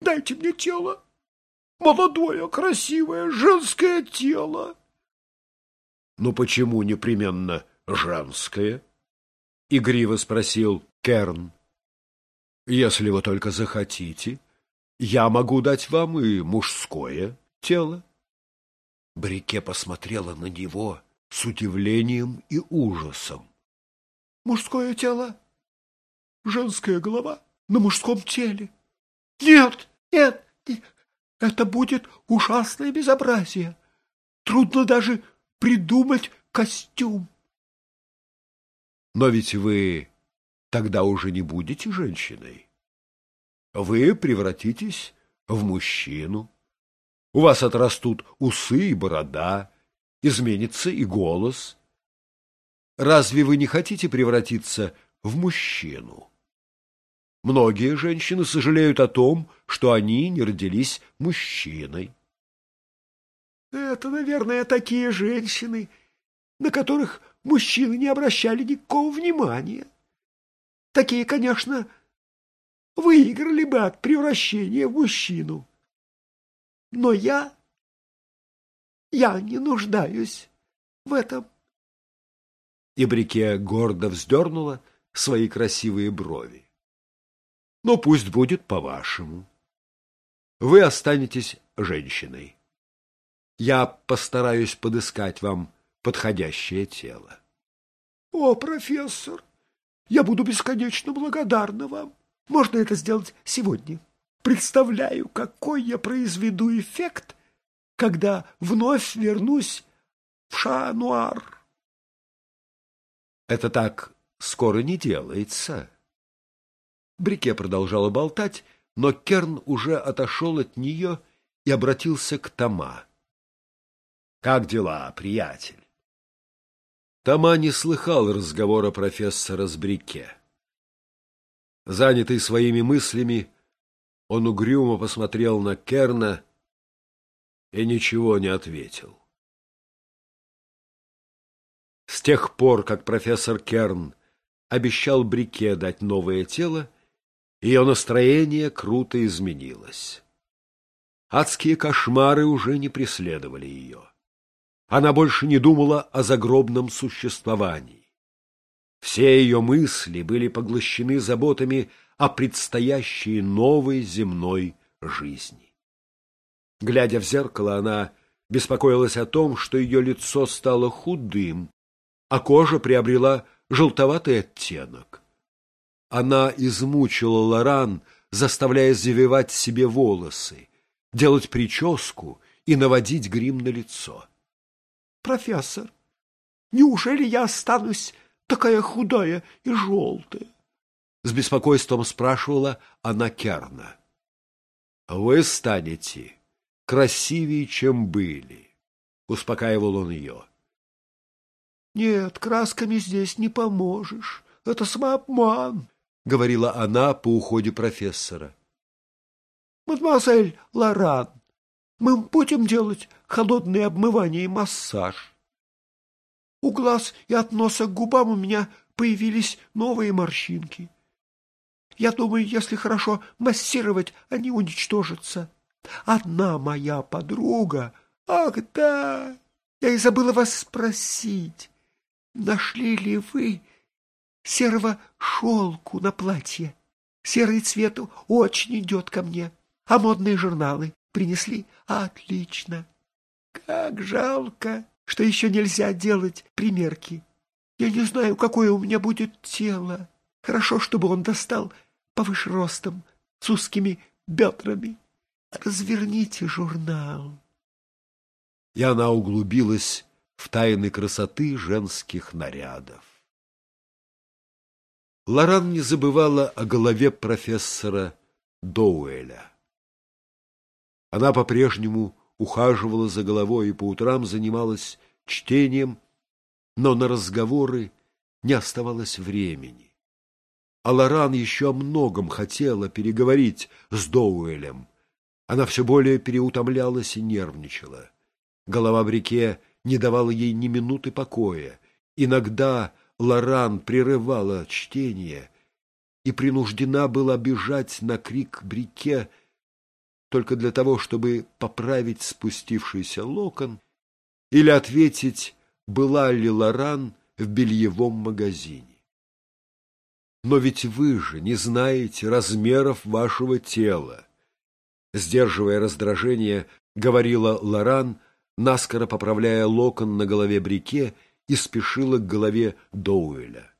Дайте мне тело. Молодое, красивое, женское тело. Ну почему непременно женское? Игриво спросил Керн. Если вы только захотите, я могу дать вам и мужское тело. Брике посмотрела на него с удивлением и ужасом. Мужское тело? Женская голова на мужском теле? Нет, нет, это будет ужасное безобразие. Трудно даже придумать костюм. Но ведь вы тогда уже не будете женщиной. Вы превратитесь в мужчину. У вас отрастут усы и борода, изменится и голос. Разве вы не хотите превратиться в мужчину? Многие женщины сожалеют о том, что они не родились мужчиной. Это, наверное, такие женщины, на которых мужчины не обращали никакого внимания. Такие, конечно, выиграли бы от превращения в мужчину. Но я не нуждаюсь в этом. И Брике гордо вздернула свои красивые брови. Но пусть будет по-вашему. Вы останетесь женщиной. Я постараюсь подыскать вам подходящее тело. О, профессор, я буду бесконечно благодарна вам. Можно это сделать сегодня? Представляю, какой я произведу эффект, когда вновь вернусь в Ша-Нуар. Это так скоро не делается. Брике продолжала болтать, но Керн уже отошел от нее и обратился к Тома. «Как дела, приятель?» Тома не слыхал разговора профессора с Брике. Занятый своими мыслями, он угрюмо посмотрел на Керна и ничего не ответил. С тех пор, как профессор Керн обещал Брике дать новое тело, ее настроение круто изменилось. Адские кошмары уже не преследовали ее. Она больше не думала о загробном существовании. Все ее мысли были поглощены заботами о предстоящей новой земной жизни. Глядя в зеркало, она беспокоилась о том, что ее лицо стало худым, а кожа приобрела желтоватый оттенок. Она измучила Лоран, заставляя завивать себе волосы, делать прическу и наводить грим на лицо. Профессор, неужели я останусь такая худая и желтая? С беспокойством спрашивала она Керна. Вы станете красивее, чем были, успокаивал он ее. Нет, красками здесь не поможешь. Это самообман, говорила она по уходе профессора. Мадемуазель Лоран, мы будем делать холодное обмывание и массаж. У глаз и от носа к губам у меня появились новые морщинки. Я думаю, если хорошо массировать, они уничтожатся. Одна моя подруга... Ах, да! Я и забыла вас спросить. Нашли ли вы серого шелку на платье? Серый цвет очень идет ко мне. А модные журналы принесли? Отлично. Как жалко, что еще нельзя делать примерки. Я не знаю, какое у меня будет тело. Хорошо, чтобы он достал повыше ростом, с узкими бедрами. Разверните журнал. И она углубилась в тайны красоты женских нарядов. Лоран не забывала о голове профессора Доуэля. Она по-прежнему ухаживала за головой и по утрам занималась чтением, но на разговоры не оставалось времени. А Лоран еще о многом хотела переговорить с Доуэлем. Она все более переутомлялась и нервничала. Голова Брике не давала ей ни минуты покоя. Иногда Лоран прерывала чтение и принуждена была бежать на крик Брике, только для того, чтобы поправить спустившийся локон или ответить, была ли Лоран в бельевом магазине. «Но ведь вы же не знаете размеров вашего тела», сдерживая раздражение, говорила Лоран, наскоро поправляя локон на голове Брике, и спешила к голове Доуэля.